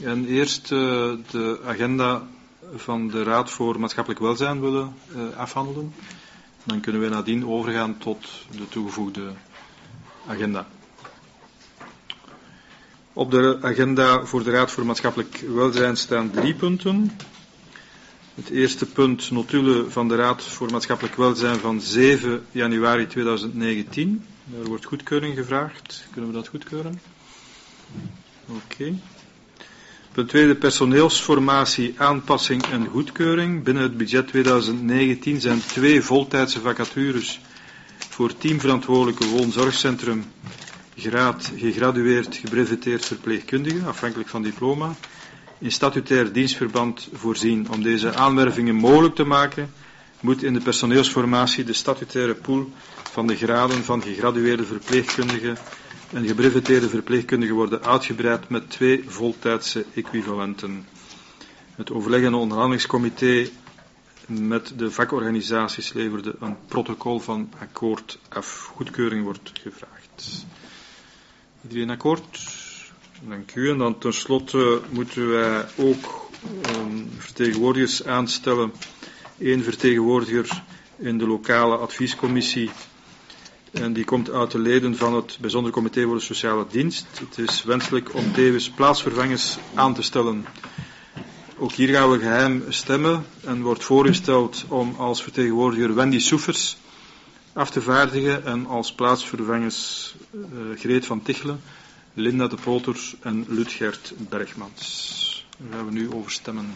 En eerst de agenda van de Raad voor Maatschappelijk Welzijn willen afhandelen. Dan kunnen we nadien overgaan tot de toegevoegde agenda. Op de agenda voor de Raad voor Maatschappelijk Welzijn staan 3 punten. Het eerste punt, notulen van de Raad voor Maatschappelijk Welzijn van 7 januari 2019. Daar wordt goedkeuring gevraagd. Kunnen we dat goedkeuren? Oké. Punt 2, de personeelsformatie, aanpassing en goedkeuring. Binnen het budget 2019 zijn 2 voltijdse vacatures voor teamverantwoordelijke woonzorgcentrum, graad gegradueerd gebreveteerd verpleegkundige, afhankelijk van diploma, in statutair dienstverband voorzien. Om deze aanwervingen mogelijk te maken, moet in de personeelsformatie de statutaire pool van de graden van gegradueerde verpleegkundigen en gebreveteerde verpleegkundigen worden uitgebreid met 2 voltijdse equivalenten. Het overleg- en onderhandelingscomité met de vakorganisaties leverde een protocol van akkoord af. Goedkeuring wordt gevraagd. Iedereen akkoord? Dank u. En dan tenslotte moeten wij ook vertegenwoordigers aanstellen. 1 vertegenwoordiger in de lokale adviescommissie. En die komt uit de leden van het Bijzonder Comité voor de Sociale Dienst. Het is wenselijk om tevens plaatsvervangers aan te stellen. Ook hier gaan we geheim stemmen en wordt voorgesteld om als vertegenwoordiger Wendy Soefers af te vaardigen en als plaatsvervangers Greet van Tichelen, Linda de Poters en Ludgert Bergmans. Daar gaan we nu over stemmen.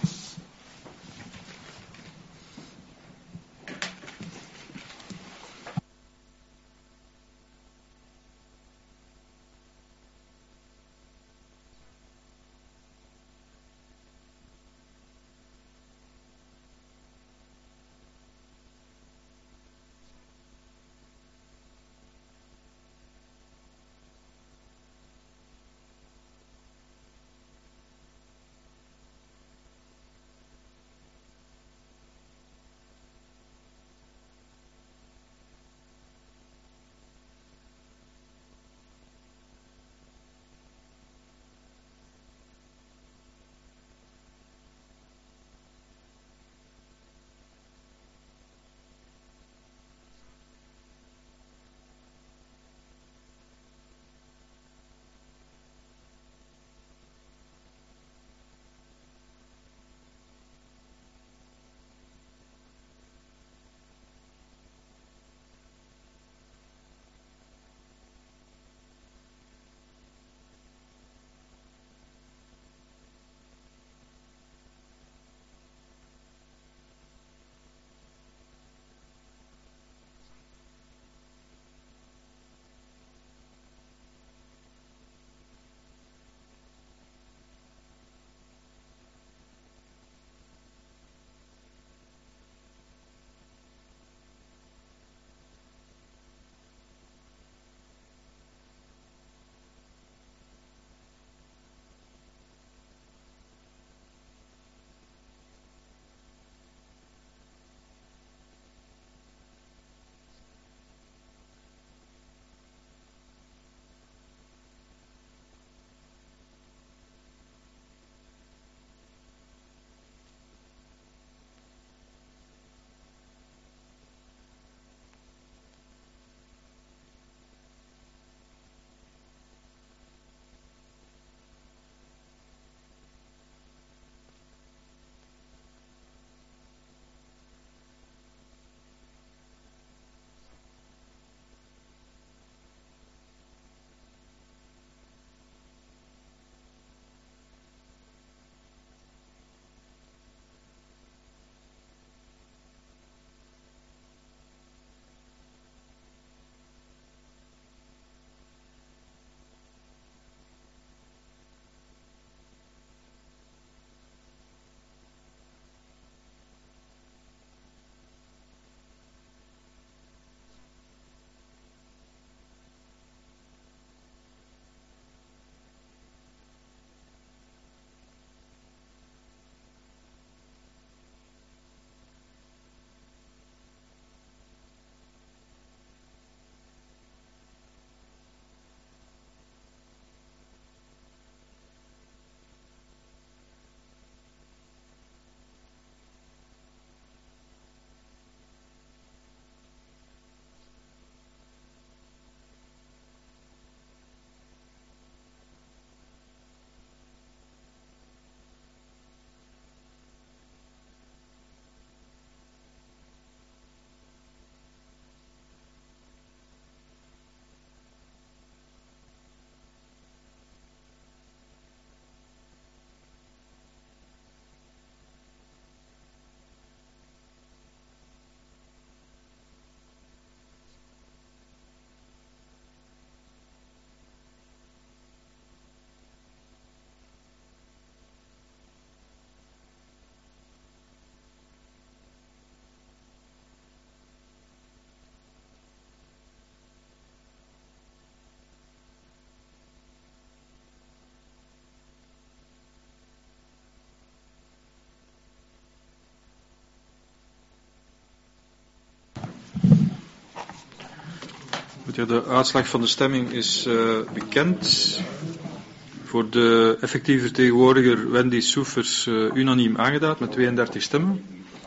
Ja, de uitslag van de stemming is bekend. Voor de effectieve vertegenwoordiger Wendy Soefers unaniem aangeduid met 32 stemmen.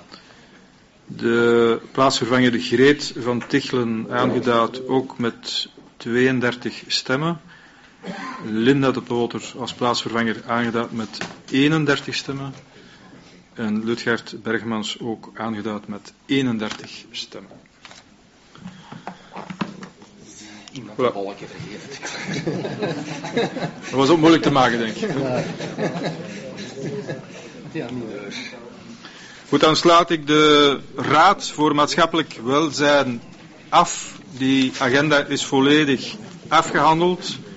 De plaatsvervanger Greet van Tichelen aangeduid ook met 32 stemmen. Linda de Ploter als plaatsvervanger aangeduid met 31 stemmen. En Lutgert Bergmans ook aangeduid met 31 stemmen. Iemand een balkje vergeven. Dat was ook moeilijk te maken, denk ik. Ja, niet. Goed, dan sluit ik de Raad voor Maatschappelijk Welzijn af. Die agenda is volledig afgehandeld.